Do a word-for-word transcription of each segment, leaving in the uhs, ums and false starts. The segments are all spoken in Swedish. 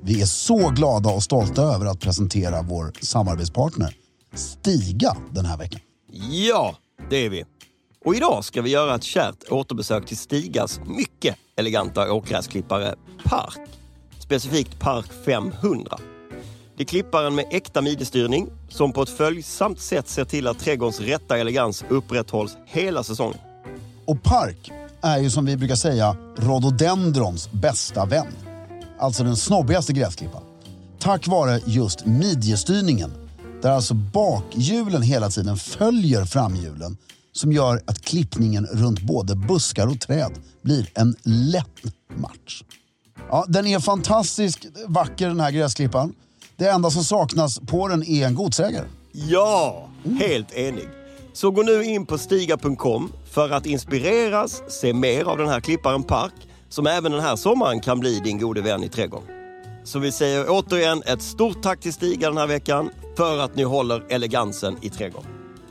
Vi är så glada och stolta över att presentera vår samarbetspartner Stiga den här veckan. Ja, det är vi. Och idag ska vi göra ett kärt återbesök till Stigas mycket eleganta åkgräsklippare Park. Specifikt Park femhundra. Det är klipparen med äkta midjestyrning som på ett följsamt sätt ser till att trädgårdens rätta elegans upprätthålls hela säsongen. Och Park är ju som vi brukar säga rhododendrons bästa vän. Alltså den snobbigaste gräsklippan. Tack vare just midjestyrningen, där alltså bakhjulen hela tiden följer framhjulen, som gör att klippningen runt både buskar och träd blir en lätt match. Ja, den är fantastiskt vacker den här gräsklippan. Det enda som saknas på den är en godsägare. Ja, helt enig. Så gå nu in på stiga punkt com för att inspireras, se mer av den här klipparen Park, som även den här sommaren kan bli din gode vän i trädgården. Så vi säger återigen ett stort tack till Stiga den här veckan för att ni håller elegansen i trädgården.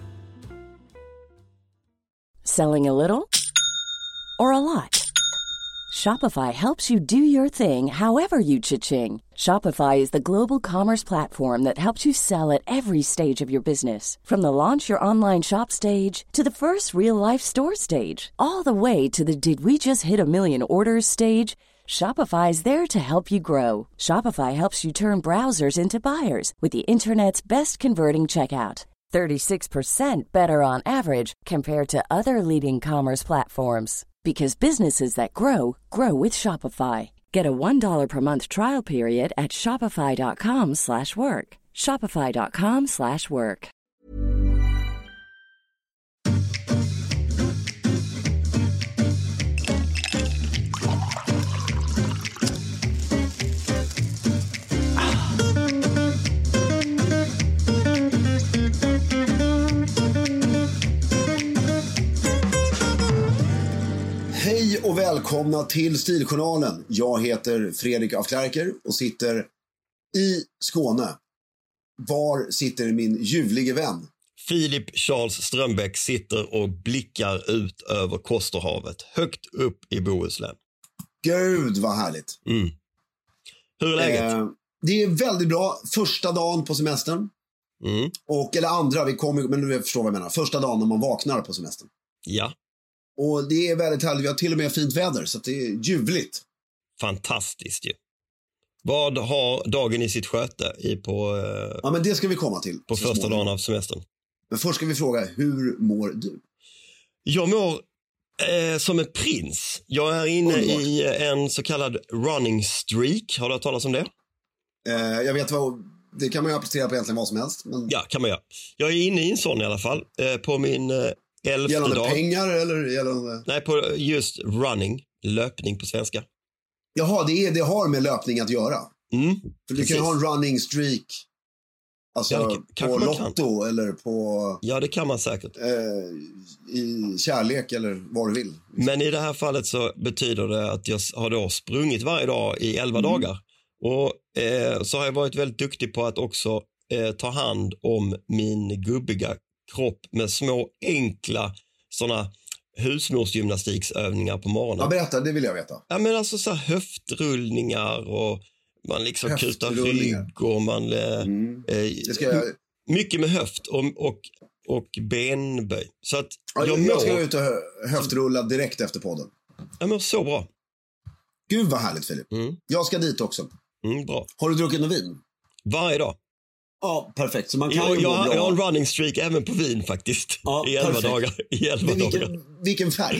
Selling a little or a lot? Shopify helps you do your thing however you cha-ching. Shopify is the global commerce platform that helps you sell at every stage of your business. From the launch your online shop stage to the first real-life store stage, all the way to the did we just hit a million orders stage. Shopify is there to help you grow. Shopify helps you turn browsers into buyers with the internet's best converting checkout. thirty-six percent better on average compared to other leading commerce platforms. Because businesses that grow, grow with Shopify. Get a one dollar per month trial period at shopify.com slash work. Shopify.com slash work. Hej och välkomna till Stiljournalen. Jag heter Fredrik af Klerker och sitter i Skåne. Var sitter min ljuvlige vän? Filip Charles Strömbäck sitter och blickar ut över Kosterhavet, högt upp i Bohuslän. Gud vad härligt. Mm. Hur är läget? Eh, det är väldigt bra. Första dagen på semestern. Mm. Och, eller andra, vi kommer, men du förstår vad jag menar. Första dagen när man vaknar på semestern. Ja. Och det är väldigt härligt. Vi har till och med fint väder, så det är ljuvligt. Fantastiskt ju. Vad har dagen i sitt sköte i på, eh, ja, men det ska vi komma till. på första småningom. Dagen av semestern? Men först ska vi fråga, hur mår du? Jag mår eh, som en prins. Jag är inne Underbart. i en så kallad running streak. Har du hört talas om det? Eh, jag vet vad... Det kan man ju applicera på egentligen vad som helst. Men... Ja, kan man göra. Jag är inne i en sån i alla fall. Eh, på min... Eh, Gällande dag. pengar eller gällande... Nej, på just running, löpning på svenska. Jaha, det, är, det har med löpning att göra. Mm, För du kan ju ha en running streak. Alltså ja, det, på Lotto kan. eller på... Ja, det kan man säkert. Eh, I kärlek eller vad du vill. Men i det här fallet så betyder det att jag har då sprungit varje dag i elva mm. dagar. Och eh, så har jag varit väldigt duktig på att också eh, ta hand om min gubbiga kropp med små enkla såna husmorsgymnastiksövningar på morgonen. Ja, berätta, det vill jag veta. Ja, men alltså så här höftrullningar och man liksom kutar rygg och man mm. eh, ska jag... mycket med höft och, och, och benböj. Så att ja, jag, jag mår... ska ut och höftrulla direkt efter podden. Jag mår så bra. Gud vad härligt, Filip. Mm. Jag ska dit också. Mm, bra. Har du druckit någon vin? Varje dag. Ja, perfekt. Så man kan jag, ju jag, bra. jag har en running streak även på vin faktiskt. Ja, I elva dagar. I elva vilken, dagar. vilken färg?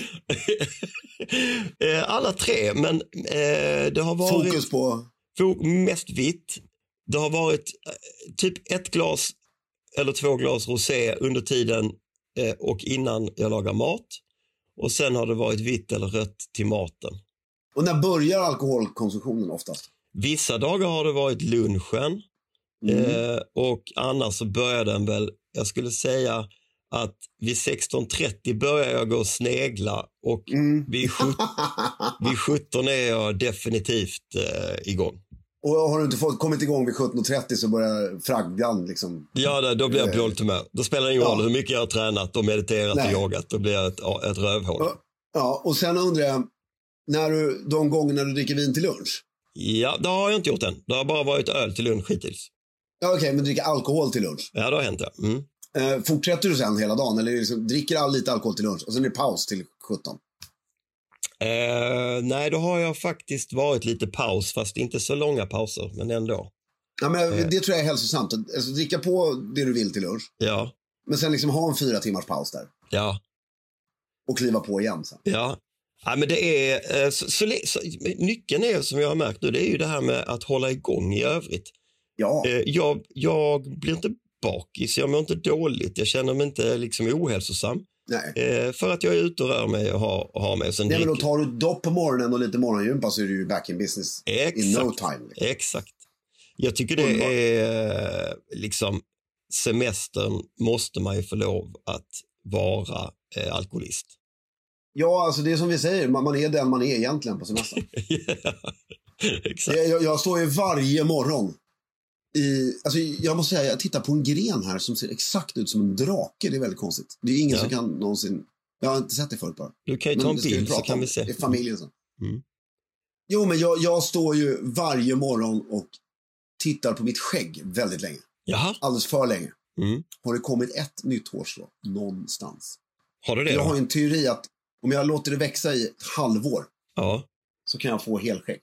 Alla tre, men eh, det har varit... Fokus på? Mest vitt. Det har varit eh, typ ett glas eller två glas rosé under tiden eh, och innan jag lagar mat. Och sen har det varit vitt eller rött till maten. Och när börjar alkoholkonsumtionen oftast? Vissa dagar har det varit lunchen. Mm. Eh, och annars så börjar den väl, jag skulle säga att vid sexton trettio börjar jag gå och snegla och mm. vid, sjutton, vid sjutton är jag definitivt eh, igång. Och har du inte fått, kommit igång vid sjutton trettio så börjar fraggan liksom... Ja, då blir jag på dåligt humör. Då spelar det ingen roll ja. hur mycket jag har tränat och mediterat Nej. och yogat. Då blir jag ett, ett rövhål. Ja, och sen undrar jag, när du, de gånger när du dricker vin till lunch. Ja, det har jag inte gjort än. Det har bara varit öl till lunch hittills. Ja, okej, okay, men dricka alkohol till lunch. Ja, det har hänt, ja. Mm. Eh, fortsätter du sen hela dagen? Eller liksom, dricker all lite alkohol till lunch och sen är det paus till sjutton? Eh, nej, då har jag faktiskt varit lite paus, fast inte så långa pauser, men ändå. Ja, men eh. det tror jag är hälsosamt. Alltså, dricka på det du vill till lunch. Ja. Men sen liksom ha en fyra timmars paus där. Ja. Och kliva på igen sen. Ja. Ja, men det är, eh, så, så, så, nyckeln är, som jag har märkt nu, det är ju det här med att hålla igång i övrigt. Ja. Eh, jag, jag blir inte bakis, jag mår inte dåligt, jag känner mig inte liksom ohälsosam. Nej. Eh, för att jag är ute och rör mig och har, har mig. Sen Nej, men då drick... tar du dopp på morgonen och lite morgongympa så är du ju back in business. Exakt. In no time. Liksom. Exakt. Jag tycker det Underbar. är liksom, semestern måste man ju få lov att vara eh, alkoholist. Ja, alltså det är som vi säger, man, man är den man är egentligen på semestern. Yeah. Exakt. Jag, jag står ju varje morgon i, alltså jag måste säga, jag tittar på en gren här som ser exakt ut som en drake. Det är väldigt konstigt. Det är ingen ja. som kan någonsin, jag har inte sett det förut bara. Du kan ju men ta en bild så kan vi se. Det är familjen så. Mm. Jo, men jag, jag står ju varje morgon och tittar på mitt skägg väldigt länge. Jaha. Alldeles för länge. Mm. Har det kommit ett nytt hårstrå någonstans? Har du det? Jag då? har en teori att om jag låter det växa i ett halvår Ja. så kan jag få helskägg.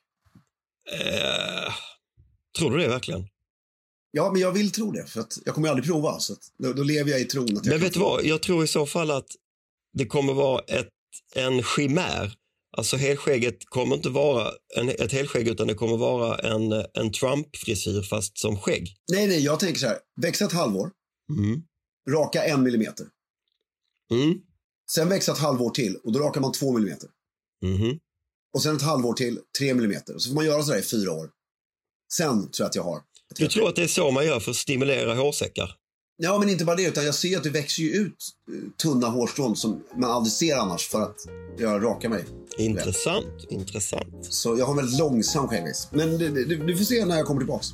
Eh, tror du det verkligen? Ja, men jag vill tro det. För att jag kommer aldrig prova. Så att då, då lever jag i tron att jag Men kan vet du få. vad? Jag tror i så fall att det kommer vara ett, en chimär. Alltså helskägget kommer inte vara en, ett helskägg, utan det kommer vara en, en Trump-frisyr fast som skägg. Nej, nej, jag tänker så här. Växa ett halvår. Mm. Raka en millimeter. Mm. Sen växa ett halvår till och då rakar man två millimeter. Mm. Och sen ett halvår till tre millimeter. Så får man göra så där i fyra år. Sen tror jag att jag har. Du tror att det är så man gör för att stimulera hårsäckar? Ja, men inte bara det, utan jag ser att det växer ju ut tunna hårstrån som man aldrig ser annars för att jag rakar mig. Intressant, väl. intressant. Så jag har en väldigt långsam skäggväxt. Men du, du, du får se när jag kommer tillbaks.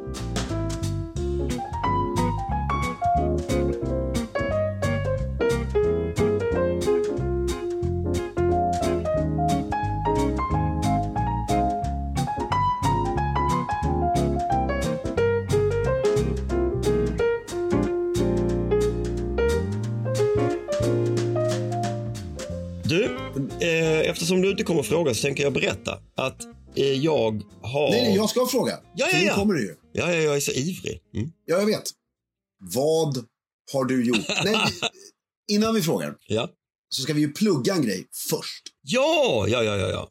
Du, eh, eftersom du inte kommer att fråga så tänker jag berätta att eh, jag har... Nej, nej, jag ska fråga. Ja, ja, för nu ja. kommer det ju. Ja, ja, jag är så ivrig. Mm. Ja, jag vet. Vad har du gjort? Nej, innan vi frågar Ja. så ska vi ju plugga en grej först. Ja, ja, ja, ja, ja.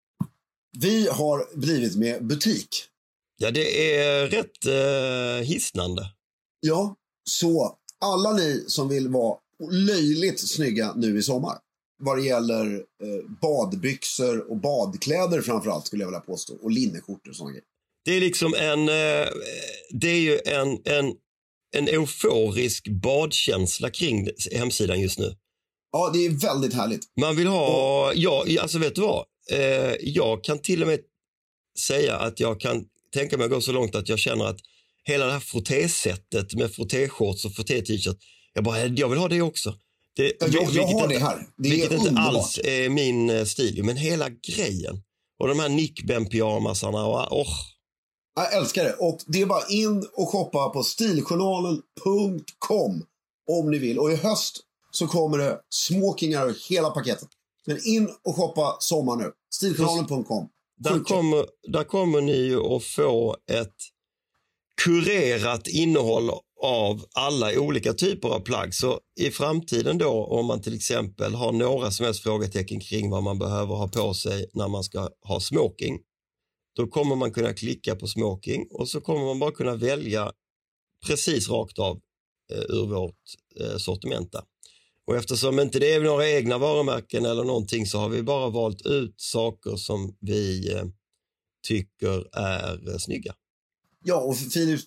Vi har blivit med butik. Ja, det är rätt eh, hisnande. Ja, så alla ni som vill vara löjligt snygga nu i sommar. Vad det gäller eh, badbyxor och badkläder framförallt skulle jag vilja påstå. Och linneskjortor och sådana grejer. Det är liksom en, eh, det är ju en, en, en euforisk badkänsla kring hemsidan just nu. Ja, det är väldigt härligt. Man vill ha, ja, alltså vet du vad? Eh, jag kan till och med säga att jag kan tänka mig att gå så långt att jag känner att hela det här frottésättet med frottéshorts och frotté-t-shirt, jag bara, jag vill ha det också. Det, jag jag vilket har inte, det här. Det vilket är inte underbart. alls är min stil, men hela grejen. Och de här Nickben-pyjamasarna och oh. Jag älskar det. Och det är bara in och shoppa på stiljournalen punkt com om ni vill. Och i höst så kommer det smokingar och hela paketet. Men in och shoppa sommar nu. stiljournalen punkt com. Där kommer, där kommer ni ju att få ett kurerat innehåll av alla olika typer av plagg. Så i framtiden då, om man till exempel har några som helst frågetecken kring vad man behöver ha på sig när man ska ha smoking, då kommer man kunna klicka på smoking och så kommer man bara kunna välja precis rakt av eh, ur vårt eh, sortiment där. Och eftersom inte det är några egna varumärken eller någonting så har vi bara valt ut saker som vi eh, tycker är eh, snygga. Ja, och Filip,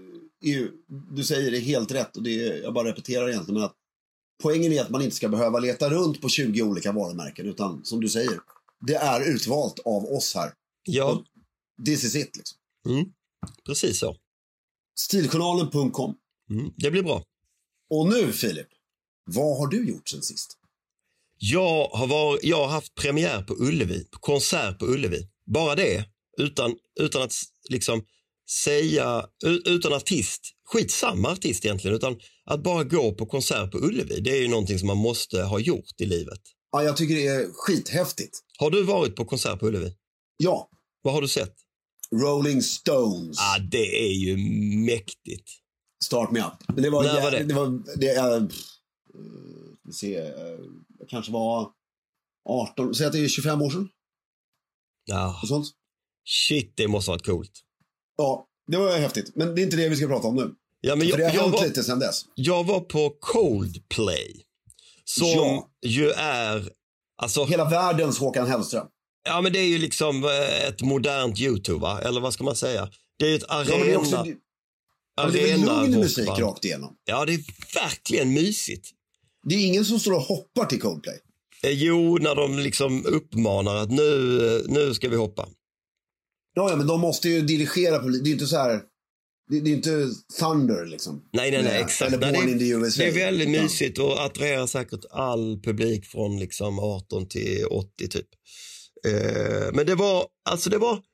du säger det helt rätt och det är, jag bara repeterar egentligen, men att poängen är att man inte ska behöva leta runt på tjugo olika varumärken, utan som du säger, det är utvalt av oss här. Ja. This is it liksom. Mm, precis så. stiljournalen punkt com. Mm, det blir bra. Och nu Filip, vad har du gjort sen sist? Jag har, varit, jag har haft premiär på Ullevi, på konsert på Ullevi. Bara det utan, utan att liksom säga, utan artist, skitsamma artist egentligen, utan att bara gå på konsert på Ullevi, det är ju någonting som man måste ha gjort i livet. Ja, jag tycker det är skithäftigt. Har du varit på konsert på Ullevi? Ja. Vad har du sett? Rolling Stones. Ja, ah, det är ju mäktigt. Start Me Up. Men det var... När var det? Det var... Det, äh, uh, se, uh, det kanske var arton... Säg att det är tjugofem år sedan. Ja. Och sånt. Shit, det måste ha varit coolt. Ja, det var häftigt. Men det är inte det vi ska prata om nu. Ja, men jag, För det har jag hänt var, lite sedan dess. Jag var på Coldplay. Som ja. ju är... Alltså, hela världens Håkan Hellström. Ja, men det är ju liksom ett modernt YouTube, va? Eller vad ska man säga? Det är ju ett arena... Ja, men det är också... Ja, det är väl lugn musik rakt igenom. Ja, det är verkligen mysigt. Det är ingen som står och hoppar till Coldplay. Eh, jo, när de liksom uppmanar att nu, nu ska vi hoppa. Ja, ja, men de måste ju dirigera på... Det är inte så här... Det, det är inte Thunder liksom. Nej, nej, nej, exakt. Eller Born nej, in the U S A. Det är väldigt mysigt och attraherar säkert all publik från liksom arton till åttio typ. Eh, men det var, alltså det var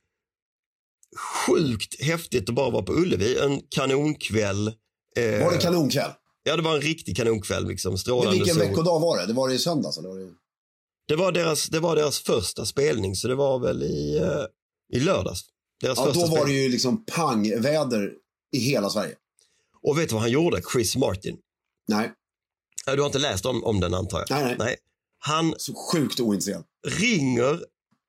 sjukt häftigt att bara vara på Ullevi. En kanonkväll. Eh, var det kanonkväll? Ja, det var en riktig kanonkväll liksom. Strålande vilken sol. veckodag var det? Det var det i söndags eller var det... Det var deras, det var deras första spelning, så det var väl i, uh, i lördags. Deras ja, första då var spelning. det ju liksom pangväder i hela Sverige. Och vet du vad han gjorde, Chris Martin? Nej. Du har inte läst om, om den, antar jag? Nej, nej. nej. Han så sjukt ointresserad. Ringer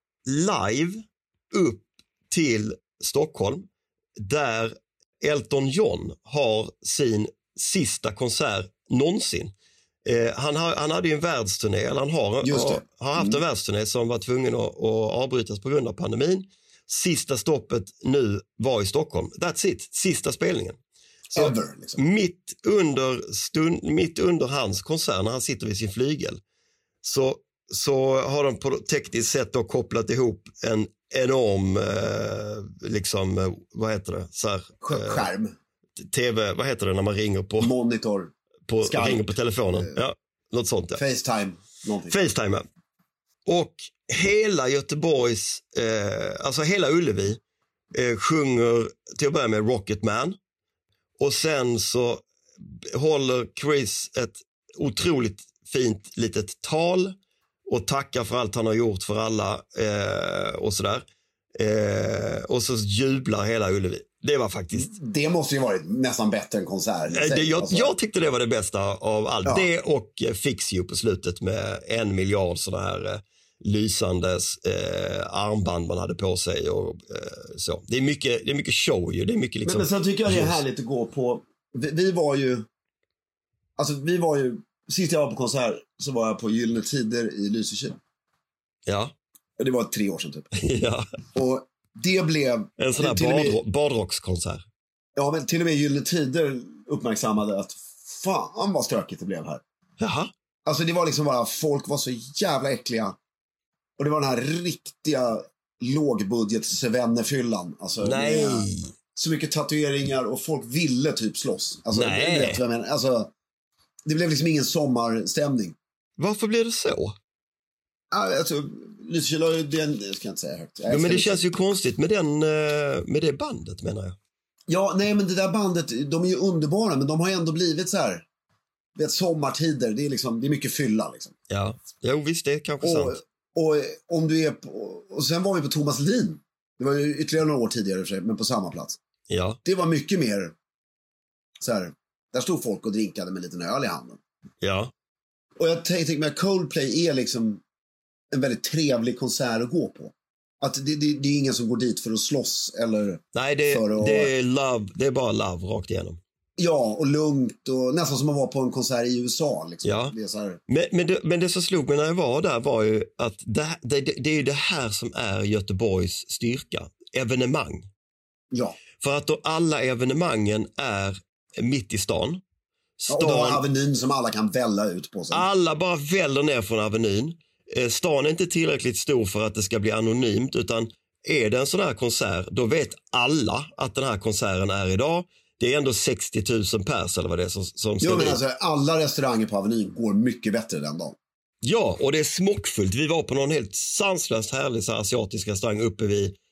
live upp till Stockholm där Elton John har sin sista konsert någonsin. Eh, han, har, han hade ju en världsturné, eller han har, har, har haft mm. en världsturné som var tvungen att, att avbrytas på grund av pandemin. Sista stoppet nu var i Stockholm. That's it, sista spelningen. Så Ever, liksom. mitt, under stund, mitt under hans konsert, när han sitter vid sin flygel, så, så har de på tekniskt sätt då kopplat ihop en enorm, eh, liksom, eh, vad heter det? Så här, eh, skärm. T V, vad heter det när man ringer på? Monitor. På, ringer på telefonen. Uh, ja, något sånt. Ja. FaceTime. Någonting. FaceTime, ja. Och hela Göteborgs, eh, alltså hela Ullevi eh, sjunger till att börja med Rocket Man. Och sen så håller Chris ett otroligt fint litet tal och tackar för allt han har gjort för alla eh, och sådär. Eh, och så jublar hela Ullevi. Det var faktiskt... Det måste ju varit nästan bättre än konsert. Eh, det, jag, alltså. jag tyckte det var det bästa av allt. Ja. Det och eh, Fix You på slutet med en miljard sådana här eh, lysandes eh, armband man hade på sig och eh, så. Det är mycket, det är mycket show ju. Det är mycket liksom... Men, men sen tycker jag det är härligt att gå på... Vi, vi var ju... Alltså vi var ju... Sist jag var på konsert så var jag på Gyllene Tider i Lysekil. Ja. Det var tre år sedan typ. Ja. Och det blev... En sån här badro- med, badrockskonsert. Ja, men till och med Gyllene Tider uppmärksammade att fan vad stökigt det blev här. Jaha. Alltså det var liksom bara, folk var så jävla äckliga. Och det var den här riktiga lågbudget-svennefyllan. Alltså, nej. Så mycket tatueringar och folk ville typ slåss. Alltså, nej. Vet vad jag menar. Alltså, det blev liksom ingen sommarstämning. Varför blev det så? Alltså, Lysekil har ju den, jag ska inte säga högt. Ja, men det känns ju konstigt med, den, med det bandet, menar jag. Ja, nej men det där bandet, de är ju underbara, men de har ju ändå blivit så här, vet, sommartider, det är liksom, det är mycket fylla liksom. Ja, jo visst, det är kanske och, sant. Och om du är på, och sen var vi på Thomas Lin. Det var ju ytterligare några år tidigare för sig, men på samma plats. Ja. Det var mycket mer så här, där stod folk och drinkade med en liten öl i handen. Ja. Och jag tänkte mig att Coldplay är liksom en väldigt trevlig konsert att gå på. Att det, det, det är ingen som går dit för att slåss eller... Nej, det, för att, det är love, det är bara love rakt igenom. Ja, och lugnt och nästan som att vara på en konsert i U S A. Liksom. Ja. Det är så här... men, men, det, men det som slog mig när jag var där var ju att det, det, det är ju det här som är Göteborgs styrka. Evenemang. Ja. För att då alla evenemangen är mitt i stan. stan... Ja, och då har Avenyn som alla kan välla ut på sig. Alla bara väller ner från Avenyn. Stan är inte tillräckligt stor för att det ska bli anonymt, utan är det en sån här konsert, då vet alla att den här konserten är idag. Det är ändå sextio tusen pers eller vad det är som, som ska jo, men alltså, alla restauranger på Avenyn går mycket bättre den dagen. Ja, och det är smockfullt. Vi var på någon helt sanslöst härlig så här, asiatisk restaurang uppe vid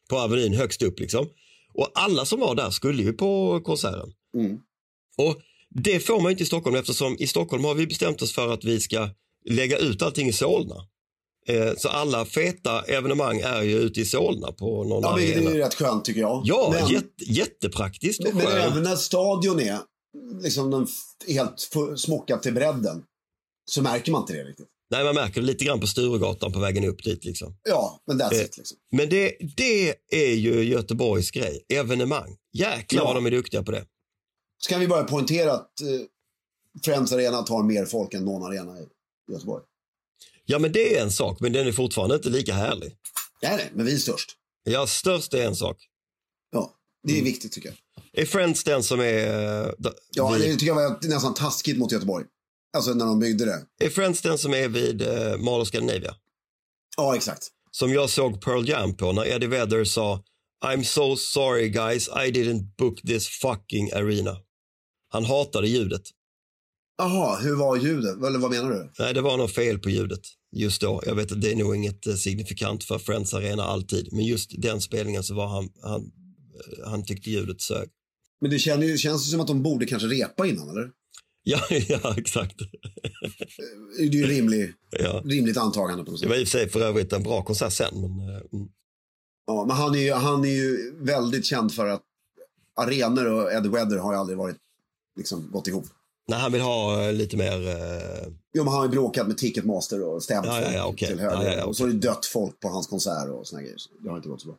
på Avenyn högst upp liksom. Och alla som var där skulle ju på konserten. Mm. Och det får man inte i Stockholm, eftersom i Stockholm har vi bestämt oss för att vi ska lägga ut allting i Solna. Eh, så alla feta evenemang är ju ute i Solna på någon ja, arena. Det är ju rätt skönt tycker jag. Ja, men, jätte, jättepraktiskt. Men, men även när stadion är liksom den f- helt smockad till bredden så märker man inte det riktigt. Nej, man märker det lite grann på Sturegatan på vägen upp dit liksom. Ja, men that's eh, it liksom. Men det, det är ju Göteborgs grej. Evenemang. Jäklar ja. vad de är duktiga på det. Ska vi bara poängtera att eh, Friends Arena tar mer folk än någon arena i Göteborg? Ja, men det är en sak, men den är fortfarande inte lika härlig. Nej, nej, men vi är störst. Ja, störst är en sak. Ja, det är Mm. viktigt tycker jag. Är Friends den som är... Uh, Ja, vid, det tycker jag var nästan taskigt mot Göteborg. Alltså när de byggde det. är Friends den som är vid uh, Mall of Scandinavia? Ja, exakt. Som jag såg Pearl Jam på när Eddie Vedder sa I'm so sorry guys, I didn't book this fucking arena. Han hatade ljudet. Jaha, hur var ljudet? Eller vad menar du? Nej, det var nog fel på ljudet just då. Jag vet att det är nog inget eh, signifikant för Friends Arena alltid. Men just den spelningen så var han, han, han tyckte ljudet sög. Men det känns ju känns som att de borde kanske repa innan, eller? Ja, ja, exakt. Det är ju rimlig, Ja. rimligt antagande på något Det sätt. var i och för sig för övrigt en bra konsert sen. Men, eh, mm. Ja, men han är, ju, han är ju väldigt känd för att arenor och Eddie Vedder har ju aldrig varit liksom gått ihop. Nej, han vill ha eh, lite mer... Eh... Jo, men han har ju bråkat med Ticketmaster och stämt Ja, ja, ja, folk okej. till höger. Ja, ja, ja, Och så har det dött folk på hans konsert och såna grejer. Det har inte gått så bra.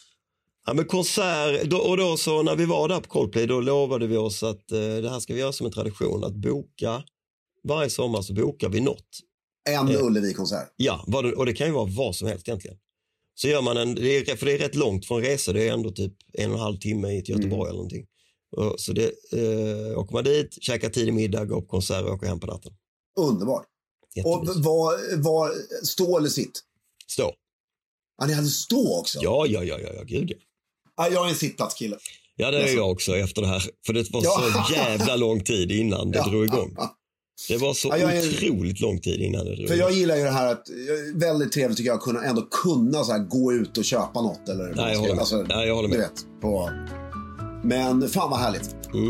Ja, men konsert, då, och då så när vi var där på Coldplay, då lovade vi oss att eh, det här ska vi göra som en tradition, att boka, varje sommar så bokar vi något. En Eh. Ullevi-konsert. Ja, vad det, och det kan ju vara vad som helst egentligen. Så gör man en, det är, för det är rätt långt från resa, det är ändå typ en och en halv timme i Göteborg Mm. eller någonting. Och, så det, eh, åker man dit, käkar tidig middag, går på konsert och åker hem på natten. Underbart. Och Jättemysigt. vad, vad, stå eller sitt? Stå. Ja, ni hade stå också? Ja, ja, ja, ja, ja, gud ja. Ja, jag är en sittplatskille. Ja, det är jag också efter det här. För det var Ja. så jävla lång tid innan det Ja. drog igång. Det var så Ja, jag är- otroligt lång tid innan det drog För igång. jag gillar ju det här att, väldigt trevligt tycker jag, att kunna ändå kunna så här, gå ut och köpa något. Eller vad Nej, man jag ska- håller med. alltså, Nej, jag håller med. Du vet, på... Men fan vad härligt. Mm.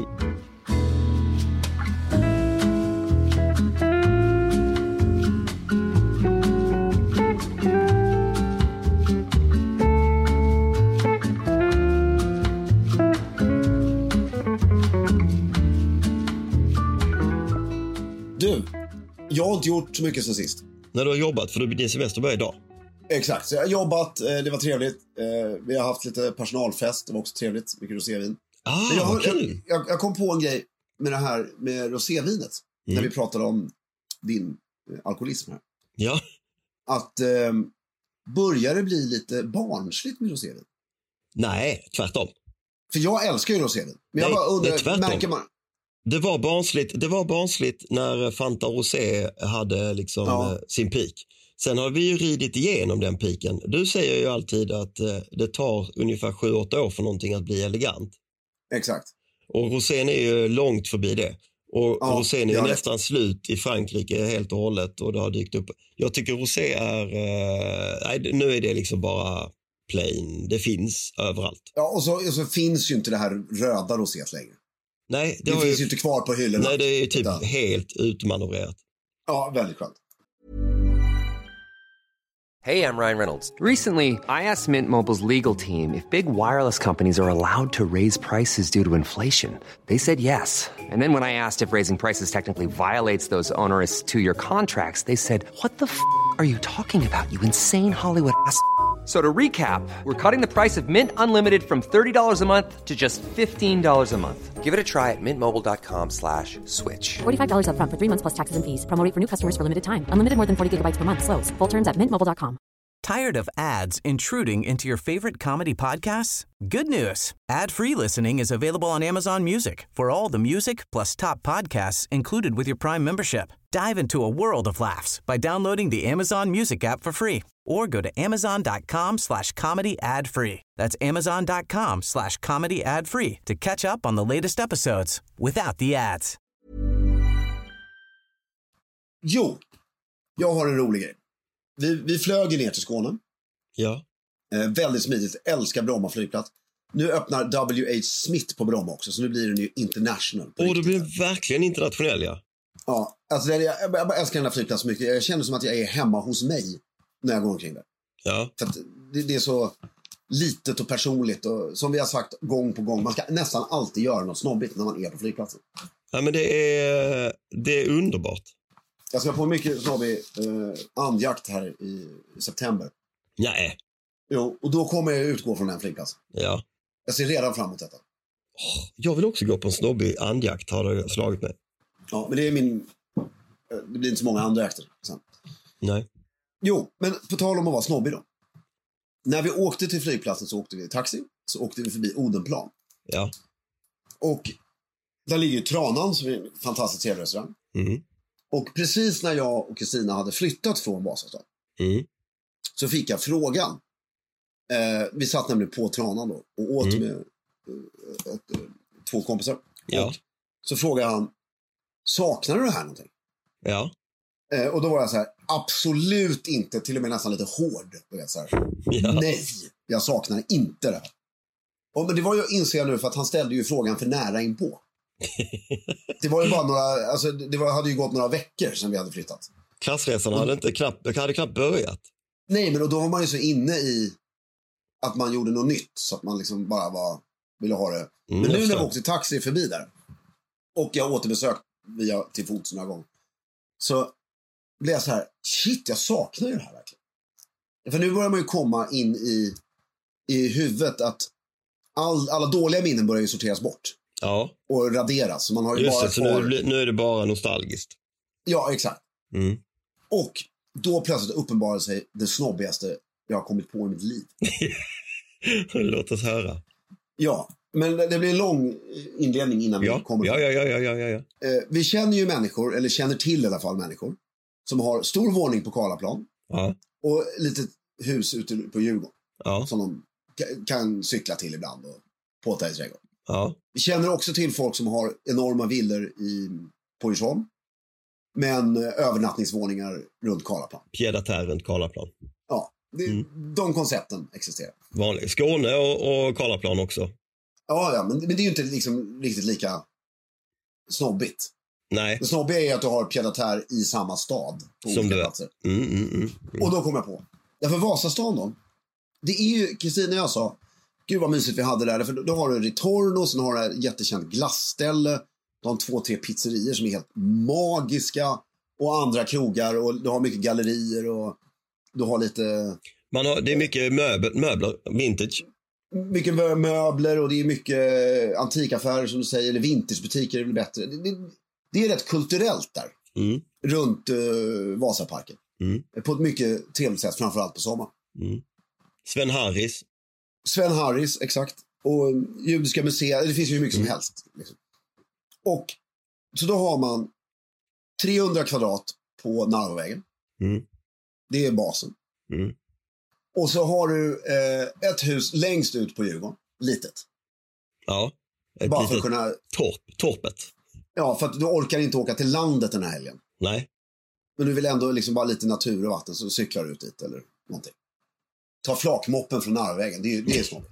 Du, jag har inte gjort så mycket sen sist. När du har jobbat, för din semester börjar idag. Exakt, så jag har jobbat, eh, det var trevligt. Eh, Vi har haft lite personalfest, det var också trevligt, mycket rosévin. Ah, Men jag, vad har- kul. jag, jag, jag kom på en grej med det här med rosévinet. Mm. När vi pratade om din eh, alkoholism här. Ja, Att eh, börjar det bli lite barnsligt med rosévin? nej, tvärtom. För jag älskar ju rosévin. Men jag Nej, bara det är undrar, tvärtom. märker man... Det var barnsligt, det var barnsligt när Fanta Rosé hade liksom Ja. eh, sin peak. Sen har vi ju ridit igenom den piken. Du säger ju alltid att eh, det tar ungefär sju åtta år för någonting att bli elegant. Exakt. Och rosén är ju långt förbi det. Och Ja, rosén är jag ju vet. nästan slut i Frankrike helt och hållet. Och det har dykt upp. Jag tycker rosé är... Eh, nej, nu är det liksom bara plain. Det finns överallt. Ja, och så, och så finns ju inte det här röda roséet längre. Nej, det, Det, har finns ju ju, inte kvar på hyllorna. nej, det är ju typ Utan- helt utmanövrerat. Ja, väldigt skönt. Hey, I'm Ryan Reynolds. Recently, I asked Mint Mobile's legal team if big wireless companies are allowed to raise prices due to inflation. They said yes. And then when I asked if raising prices technically violates those onerous two-year contracts, they said, "What the f*** are you talking about, you insane Hollywood ass?" So to recap, we're cutting the price of Mint Unlimited from thirty dollars a month to just fifteen dollars a month. Give it a try at mintmobile.com slash switch. forty-five dollars up front for three months plus taxes and fees. Promo rate for new customers for limited time. Unlimited more than forty gigabytes per month. Slows full terms at mint mobile dot com. Tired of ads intruding into your favorite comedy podcasts? Good news. Ad-free listening is available on Amazon Music for all the music plus top podcasts included with your Prime membership. Dive into a world of laughs by downloading the Amazon Music app for free or go to amazon.com slash comedy ad free. That's amazon.com slash comedy ad free to catch up on the latest episodes without the ads. Jo, jag har en rolig grej. Vi, vi flög ner till Skåne. Ja. Eh, väldigt smidigt, älskar Bromma flygplats. Nu öppnar W H Smith på Bromma också, så nu blir den ju international. Och det blir verkligen internationell, ja. Ja, alltså det är, jag, jag älskar den här flygplatsen mycket. Jag känner som att jag är hemma hos mig när jag går omkring där. Ja. För att det, det är så litet och personligt. Och som vi har sagt gång på gång, man ska nästan alltid göra något snobbigt när man är på flygplatsen. Ja, men det är, det är underbart. Jag ska på mycket snobbig eh, andjakt här i, i september. Nej. Jo, och då kommer jag utgå från den flygplatsen. Ja. Jag ser redan fram emot detta. Oh, jag vill också gå på en snobbig andjakt, har det slagit mig. Ja, men det är min... Det blir inte så många andra jakter sen. Nej. Jo, men på tal om att vara snobbig då. När vi åkte till flygplatsen så åkte vi i taxi. Så åkte vi förbi Odenplan. Ja. Och där ligger ju Tranan, som är en fantastiskt trevlig restaurang. Mm. Och precis när jag och Kristina hade flyttat från Vasastan Mm. så fick jag frågan. Eh, vi satt nämligen på Tranan då och åt Mm. med eh, ett, eh, två kompisar. Ja. Och så frågade han, saknar du det här någonting? Ja. Eh, och då var jag så här, absolut inte, till och med nästan lite hård. Du vet, så här. Ja. Nej, jag saknar inte det här. Och, men det var ju, inser jag nu, för att han ställde ju frågan för nära inpå. Det var ju bara några, alltså det var, hade ju gått några veckor sedan vi hade flyttat. Klassresan hade inte knappt, hade knappt börjat. Nej, men då var man ju så inne i att man gjorde något nytt, så att man liksom bara var, ville ha det. Mm, men nu när förstår. vi åkte taxi förbi där och jag återbesökt via till fots några gånger, så blev jag så här, shit, jag saknar ju det här verkligen. För nu börjar man ju komma in i, i huvudet att all, alla dåliga minnen börjar ju sorteras bort. Ja. Och raderas. Så man har ju Just bara det, så kvar... nu, blir- nu är det bara nostalgiskt. Ja, exakt. Mm. Och då plötsligt uppenbarar sig det snobbigaste jag har kommit på i mitt liv. Låt oss höra. Ja, men det blir en lång inledning innan Ja, vi kommer. ja, ja, ja, ja, ja, ja. Eh, vi känner ju människor, eller känner till i alla fall människor, som har stor våning på Karlaplan Ja, och litet hus ute på Djurgården ja, som de ka- kan cykla till ibland och påta i trädgården. ja. Vi känner också till folk som har enorma villor i på Djursholm, men eh, övernattningsvåningar runt Karlaplan. Pied-à-terre runt Karlaplan. Ja, det, Mm. de koncepten existerar. Vanlig. Skåne och, och Karlaplan också. Ja, ja, men, men det är ju inte liksom riktigt lika snobbigt. Nej, Det snobbiga är att du har pied-à-terre i samma stad på som olika du är. platser. Mm, mm, mm, mm. Och då kom jag på. Därför Vasastan då, det är ju, Kristina och jag sa, gud vad mysigt vi hade där. För då, då har du Ritorno, sen har du ett jättekänt glassställe. Du har två, tre pizzerier som är helt magiska. Och andra krogar, och du har mycket gallerier och du har lite... Man har, det är mycket möbel, möbler, vintage. Mycket mö- möbler och det är mycket antikaffärer som du säger, eller vintagebutiker är väl bättre. Det, det, det är rätt kulturellt där, Mm, runt uh, Vasaparken. mm, På ett mycket trevligt sätt, framförallt på sommar. mm. Sven Harris. Sven Harris, exakt. Och Judiska museet, det finns ju hur mycket som helst. Liksom. Och så då har man trehundra kvadrat på Narvavägen. Mm, Det är basen. mm. Och så har du eh, ett hus längst ut på Djurgården, litet. Ja, ett Bara för att litet kunna, torp, torpet. ja, för att du orkar inte åka till landet den här helgen. Nej. Men du vill ändå liksom bara lite natur och vatten, så cyklar du ut dit eller någonting. Ta flakmoppen från Narvavägen, det är, det är snart.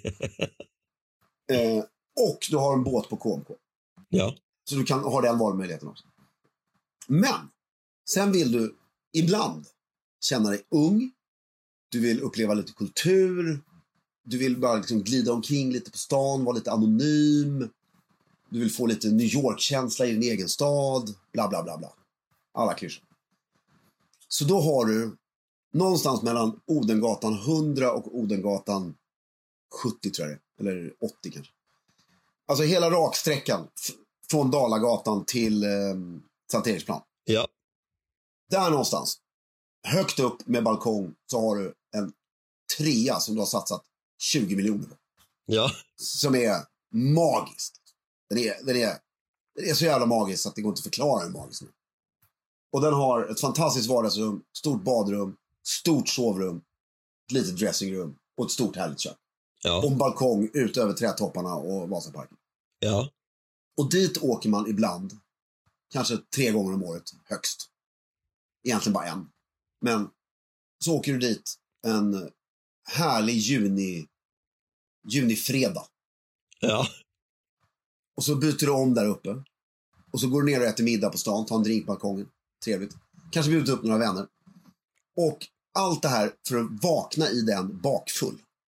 eh, och du har en båt på K M K. Ja. Så du kan ha den valmöjligheten också. Men sen vill du ibland känna dig ung. Du vill uppleva lite kultur. Du vill bara liksom glida omkring lite på stan, vara lite anonym. Du vill få lite New York-känsla i din egen stad. Bla bla bla bla. Alla klyschor. Så då har du någonstans mellan Odengatan hundra och Odengatan sjuttio tror jag det är. Eller åttio kanske. Alltså hela raksträckan f- från Dalagatan till eh, Sankt Eriksplan. Ja. Där någonstans, högt upp med balkong, så har du en trea som du har satsat tjugo miljoner på. Ja. Som är magiskt. Den är, den är, den är så jävla magisk att det går inte att förklara hur magisk den är. Och den har ett fantastiskt vardagsrum, stort badrum, stort sovrum, ett litet dressingrum och ett stort härligt kök. Och Ja. en balkong ut över trädtopparna och Vasaparken. Ja. Och dit åker man ibland, kanske tre gånger om året högst. Egentligen bara en. Men så åker du dit en härlig juni, junifredag. Ja. Och så byter du om där uppe. Och så går du ner och äter middag på stan, tar en drink på balkongen. Trevligt. Kanske bjuder upp några vänner. Och allt det här för att vakna i den bakfull.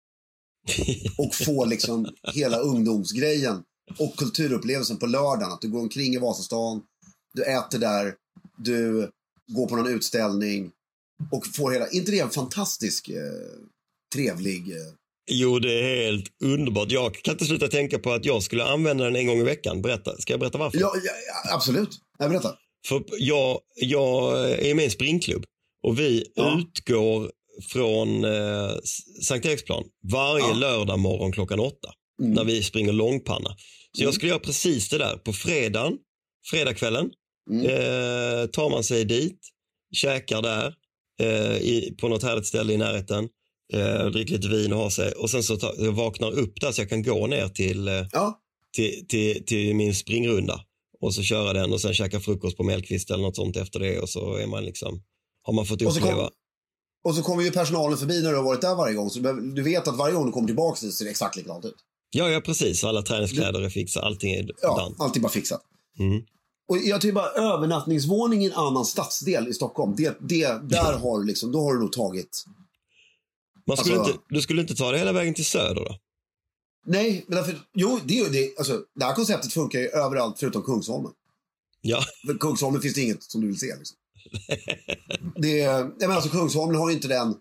Och få liksom hela ungdomsgrejen och kulturupplevelsen på lördagen. Att du går omkring i Vasastan, du äter där, du går på någon utställning och får hela, inte det är en fantastisk eh, trevlig eh... Jo, det är helt underbart. Jag kan inte sluta tänka på att jag skulle använda den en gång i veckan. Berätta, ska jag berätta varför? Ja, ja absolut, jag berättar. För jag, jag är med i en springklubb och vi ja. utgår från eh, Sankt Eriksplan varje ja. lördag morgon klockan åtta mm. när vi springer långpanna. Så mm. jag skulle göra precis det där på fredagen, fredagskvällen. Mm. Eh, tar man sig dit, käkar där eh, i, på något härligt ställe i närheten, eh, dricker lite vin och har sig. Och sen så tar, jag vaknar upp där så jag kan gå ner till, eh, ja. till, till, till min springrunda och så köra den och sen käka frukost på Mellqvist eller något sånt efter det och så är man liksom, har man fått uppleva. Och så kommer ju personalen förbi när du har varit där varje gång. Så du, du vet att varje gång du kommer tillbaka så ser det exakt likadant ut. Ja, ja precis. Alla träningskläder är fixade. Allting är ja, dant. allting bara fixat. Mm. Och jag tycker bara övernattningsvåning i en annan stadsdel i Stockholm. Det, det, där har du liksom, då har du nog tagit... Man skulle alltså, inte, du skulle inte ta det hela vägen till söder då? Nej, men därför... Jo, det, det, alltså, det här konceptet funkar ju överallt förutom Kungsholmen. Ja. För Kungsholmen finns det inget som du vill se liksom. det, jag menar, alltså, Kungsholmen har ju inte den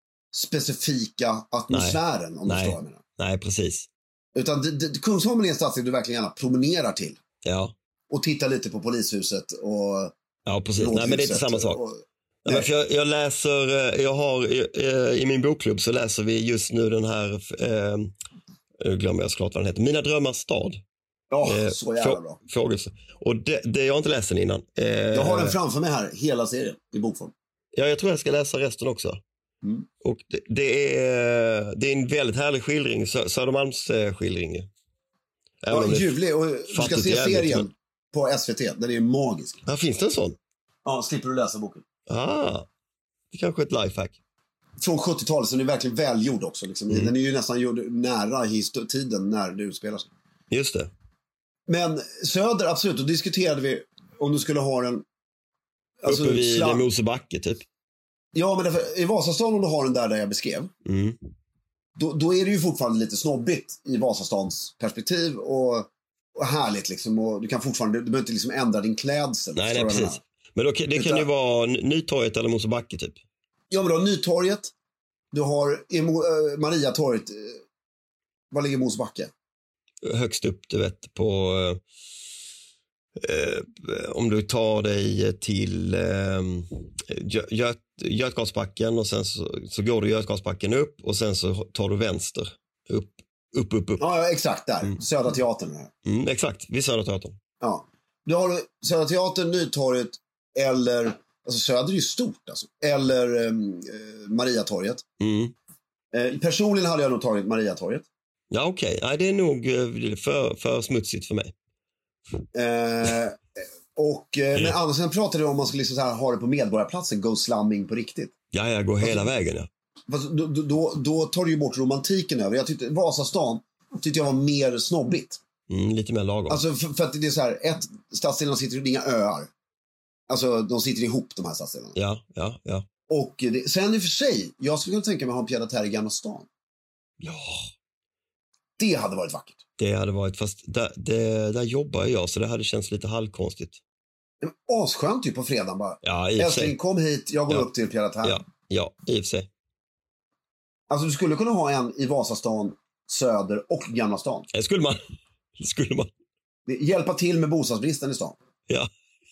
specifika atmosfären. Nej. Om du Nej. förstår vad jag menar. Nej, precis. Utan det, det, Kungsholmen är en stadsdel du verkligen gärna promenerar till. Ja. Och titta lite på polishuset och... Ja, precis. Nej, men det är inte samma sak. Och, nej. Men för jag, jag läser, jag har i, i min bokklubb så läser vi just nu den här, eh, jag glömmer jag såklart vad den heter, Mina drömmars stad. Ja, oh, eh, så jävla bra. Fågels. Och det, det jag har inte läst den innan. Eh, jag har den framför mig här, hela serien i bokform. Ja, jag tror jag ska läsa resten också. Mm. Och det, det, är, det är en väldigt härlig skildring, Sö, Södermalms eh, skildring. Ja, ljuvlig. Och du ska se serien men... på S V T, den är magisk. Ja, finns det en sån? Ja, slipper du läsa boken. Ah, det är kanske ett lifehack. Från sjuttiotalet, så den är verkligen välgjord också. Liksom. Mm. Den är ju nästan gjord nära histor- tiden när det utspelar sig. Just det. Men söder, absolut, då diskuterade vi om du skulle ha den... Alltså, uppe vid slam... Mosebacke, typ. Ja, men därför, i Vasastan om du har den där där jag beskrev, mm. då, då är det ju fortfarande lite snobbigt i Vasastans perspektiv och, och härligt liksom. Och du kan fortfarande, du behöver inte liksom ändra din klädsel. Nej, nej precis. Men då, det Utan, kan ju vara Nytorget eller Mosebacke, typ. Ja, men du har Nytorget, du har äh, Mariatorget. Äh, var ligger Mosebacke? Högst upp, du vet, på... Eh, om du tar dig till eh, Göt, Götgasbacken och sen så, så går du Götgasbacken upp och sen så tar du vänster upp, upp, upp, upp. Ja, exakt där. Mm. Södra teatern här. Mm, exakt, vid Södra teatern. Ja. Du har Södra teatern, Nytorget eller, alltså Söder är ju stort alltså. Eller eh, Mariatorget. Mm. Eh, personligen hade jag nog tagit Mariatorget. Ja, okej. Okay. Nej, det är nog för, för smutsigt för mig. Eh, och, eh, men annars sen pratade vi om man skulle liksom så här, ha det på Medborgarplatsen, go slamming på riktigt. Ja, jag går hela alltså, vägen, ja. Fast då, då, då tar du ju bort romantiken över. Jag tyckte Vasastan tyckte jag var mer snobbigt. Mm, lite mer lagom. Alltså för, för att det är så här, ett, stadsdelarna sitter i inga öar. Alltså de sitter ihop, de här stadsdelarna. Ja, ja, ja. Och det, sen i och för sig, jag skulle kunna tänka mig att ha en pied-à-terre i Gamla stan. Ja. Det hade varit vackert. Det hade varit, fast där, det, där jobbar jag så det hade känts lite halvkonstigt. Men asskönt ju på fredagen bara. Ja, i och för sig. Älskling, kom hit, jag går ja. upp till pied-à-terre. Ja, ja, i och för sig. Alltså du skulle kunna ha en i Vasastan, Söder och Gamla stan. Det skulle man. Det skulle man. Hjälpa till med bostadsbristen i stan. Ja.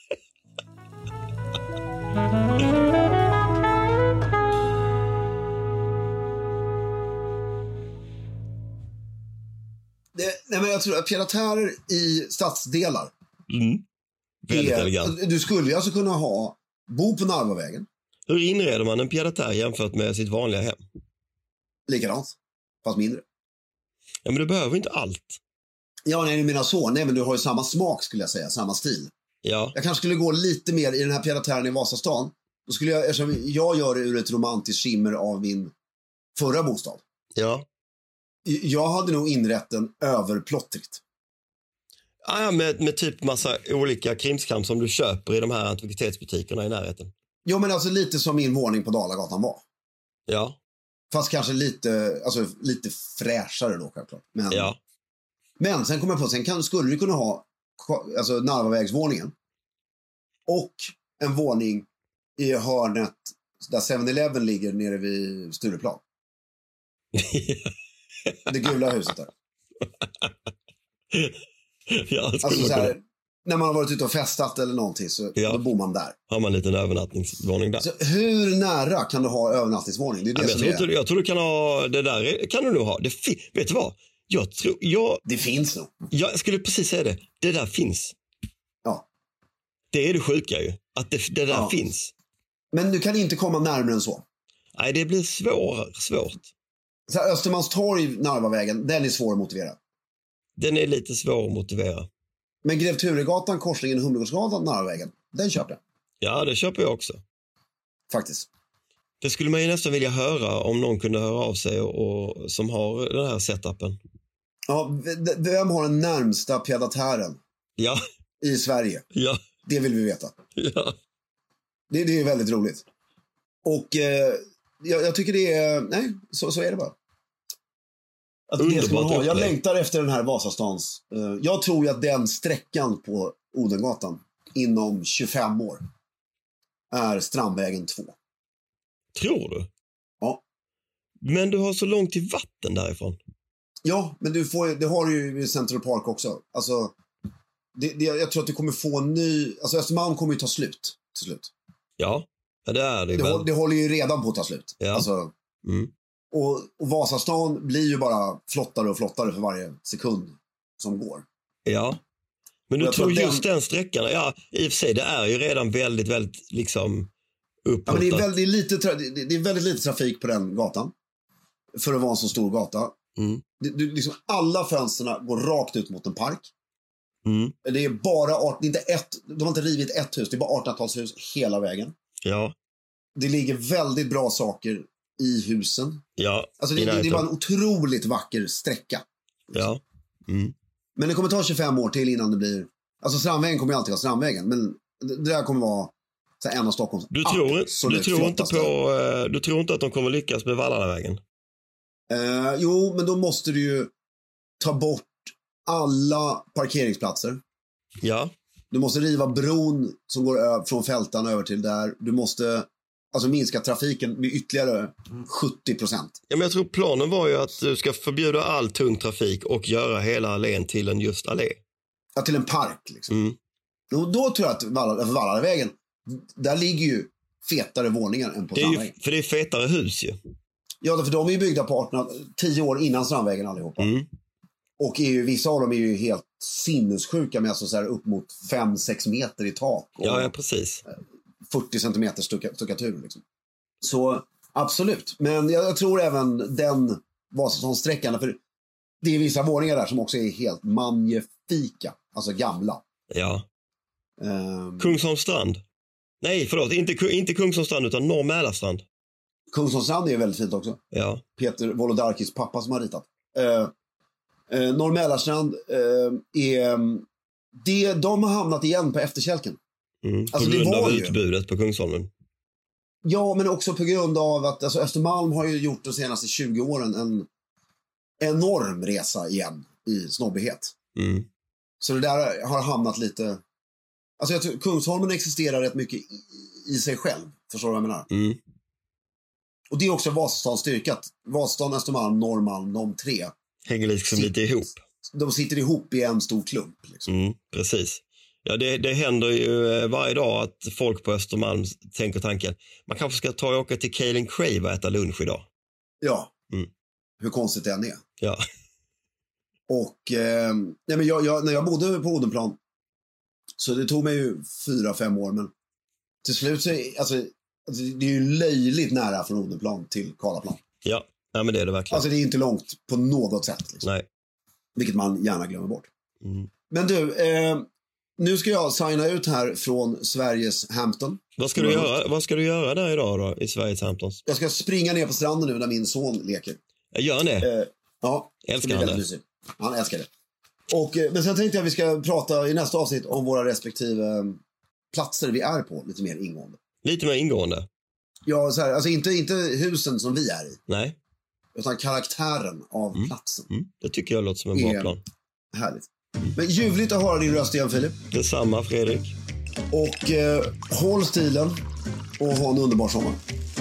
Det, nej men jag tror att pied-à-terre i stadsdelar. Mm. Väldigt är, elegant. Du skulle ju alltså kunna ha, bo på Narvavägen. Hur inreder man en pied-à-terre jämfört med sitt vanliga hem? Likadant, fast mindre. Ja, men du behöver inte allt. Ja, nej, du menar så. Nej, men du har ju samma smak skulle jag säga, samma stil. Ja. Jag kanske skulle gå lite mer i den här pied-à-terren i Vasastan. Då skulle jag, eftersom jag gör det ur ett romantiskt skimmer av min förra bostad. Ja. Jag hade nog inrett den överplottrigt. Ja, med, med typ massa olika krimskram som du köper i de här antikvitetsbutikerna i närheten. Jo, men alltså lite som min våning på Dalagatan var. Ja. Fast kanske lite, alltså, lite fräschare då, självklart. Men, Ja. men sen kom jag på, sen kan, skulle du kunna ha alltså, Narvavägsvåningen och en våning i hörnet där seven eleven ligger nere vid Stureplan. Det gula huset där. Ja, alltså så här, när man har varit ute och festat eller någonting så ja. Då bor man där. Har man en liten övernattningsvåning där. Så hur nära kan du ha övernattningsvåning? Det är det ja, som jag, är. tror, jag tror du kan ha det där. Kan du nog ha. Det fi- vet du vad? Jag tror jag Det finns nog. Jag skulle precis säga det. Det där finns. Ja. Det är det sjuka ju. Att det, det där ja. finns. Men du kan inte komma närmare än så. Nej, det blir svår, svårt. Så här, Östermalmstorg, Narvavägen, den är svår att motivera. Den är lite svår att motivera. Men Grev Turegatan, korsningen Humlegårdsgatan, Narvavägen, den köper jag. Ja, det köper jag också. Faktiskt. Det skulle man ju nästan vilja höra om någon kunde höra av sig och, och som har den här setupen. Ja, v- vem har den närmsta piadatären Ja. i Sverige? Ja. Det vill vi veta. Ja. Det, det är väldigt roligt. Och eh, jag, jag tycker det är... Nej, så, så är det bara. Att det ska man ha. Jag längtar efter den här Vasastans. Uh, jag tror ju att den sträckan på Odengatan inom tjugofem år är Strandvägen två. Tror du? Ja. Men du har så långt till vatten därifrån. Ja, men du får, det har du ju i Central Park också. Alltså, det, det, jag tror att du kommer få en ny... Alltså Östermalm kommer ju ta slut till slut. Ja, ja det är det. Det, väl. håll, det håller ju redan på att ta slut. Ja. Alltså, mm. och, och Vasastan blir ju bara flottare och flottare för varje sekund som går. Ja. Men du jag tror tror just den... den sträckan, ja, i och för sig, det är ju redan väldigt, väldigt liksom uppåt. Ja, men det, är väldigt, det, är lite tra- det är väldigt lite trafik på den gatan. För att vara en så stor gata. Mm. Det, det, liksom alla fönsterna går rakt ut mot en park. Mm. Det är bara art, det är inte ett, de har inte rivit ett hus, det är bara artonhundratalshus hela vägen. Ja. Det ligger väldigt bra saker i husen. Ja. Alltså det, det, det är bara en otroligt vacker sträcka. Ja. Mm. Men det kommer ta tjugofem år till innan det blir... Alltså Strandvägen kommer ju alltid vara Strandvägen. Men det, det där kommer vara så här, en av Stockholms du tror, absolut du tror inte flottaste. på uh, Du tror inte att de kommer lyckas med Vallalavägen? Uh, jo, men då måste du ju ta bort alla parkeringsplatser. Ja. Du måste riva bron som går ö- från Fältan över till där. Du måste alltså minska trafiken med ytterligare sjuttio procent. Ja, men jag tror planen var ju att du ska förbjuda all tung trafik och göra hela allén till en just allé. Ja, till en park liksom. Mm. Och då tror jag att Vall- för Vallalavägen, där ligger ju fetare våningar än på Det är ju, Strandvägen. för det är fetare hus ju. Ja, för de är ju byggda på arton, tio år innan Strandvägen allihopa. Mm. Och är ju, vissa av dem är ju helt sinnessjuka med alltså så här upp mot fem sex meter i tak. Och Ja, ja, precis. fyrtio centimeter stucka, stuckatur liksom. Så absolut. Men jag, jag tror även den Vasaståndssträckan, för det är vissa våningar där som också är helt magnifika. Alltså gamla. Ja. Um, Kungsholmsstrand. Nej, förlåt. Inte, inte Kungsholmsstrand utan Norr Mälarstrand. Kungsholmsstrand är väldigt fint också. Ja. Peter Wolodarskis pappa som har ritat. Uh, uh, Norr Mälarstrand uh, är... Det, de har hamnat igen på efterkälken. Mm. På Alltså, det grund var av ju- utbudet på Kungsholmen. Ja, men också på grund av att alltså, Östermalm har ju gjort de senaste tjugo åren en enorm resa igen i snobbighet. Mm. Så det där har hamnat lite... Alltså jag tror Kungsholmen existerar rätt mycket i, i sig själv. Förstår du vad jag menar? Mm. Och det är också Vasastans styrkat. Vasastan, Östermalm, Norrmalm, de tre. Hänger liksom Sitt- lite ihop. De sitter ihop i en stor klump. Liksom. Mm, precis. Ja, det, det händer ju eh, varje dag att folk på Östermalm tänker tanken, man kanske ska ta och åka till Kaelin Crave och äta lunch idag. Ja, Mm. hur konstigt det än är. Ja. Och eh, nej, men jag, jag, när jag bodde på Odenplan, så det tog mig ju fyra, fem år, men till slut så är, alltså, alltså, det är ju löjligt nära från Odenplan till Karlaplan. Ja, ja men det är det verkligen. Alltså det är inte långt på något sätt. Liksom. Nej. Vilket man gärna glömmer bort. Mm. Men du, eh, nu ska jag signa ut här från Sveriges Hampton. Vad ska du göra, vad ska du göra där idag då, i Sveriges Hamptons? Jag ska springa ner på stranden nu när min son leker. Jag gör det? Eh, ja. Älskar han det? Han älskar det. Och, eh, men sen tänkte jag att vi ska prata i nästa avsnitt om våra respektive eh, platser vi är på lite mer ingående. Lite mer ingående? Ja, så här, alltså inte, inte husen som vi är i. Nej. Utan karaktären av mm. platsen. Mm. Det tycker jag låter som en bra plan. Härligt. Men ljuvligt att höra din röst igen, Filip. Detsamma, Fredrik. Och eh, håll stilen och ha en underbar sommar.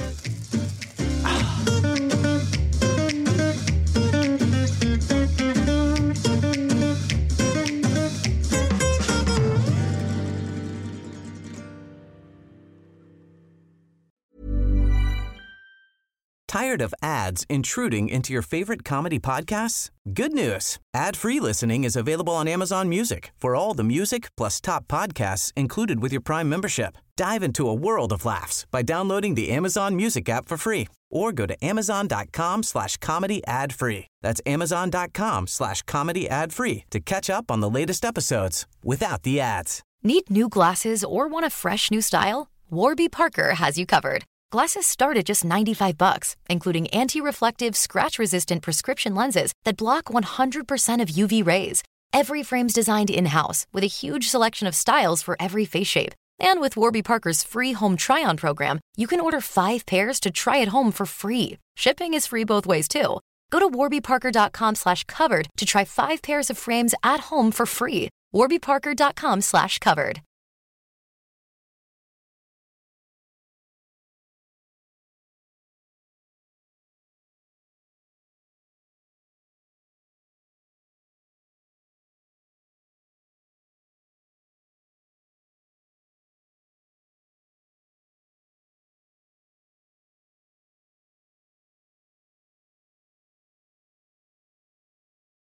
Tired of ads intruding into your favorite comedy podcasts? Good news. Ad-free listening is available on Amazon Music for all the music plus top podcasts included with your Prime membership. Dive into a world of laughs by downloading the Amazon Music app for free or go to amazon.com slash comedy ad free. That's amazon.com slash comedy ad free to catch up on the latest episodes without the ads. Need new glasses or want a fresh new style? Warby Parker has you covered. Glasses start at just ninety-five bucks, including anti-reflective, scratch-resistant prescription lenses that block one hundred percent of U V rays. Every frame's designed in-house with a huge selection of styles for every face shape. And with Warby Parker's free home try-on program, you can order five pairs to try at home for free. Shipping is free both ways, too. Go to warbyparker.com slash covered to try five pairs of frames at home for free. warbyparker.com slash covered.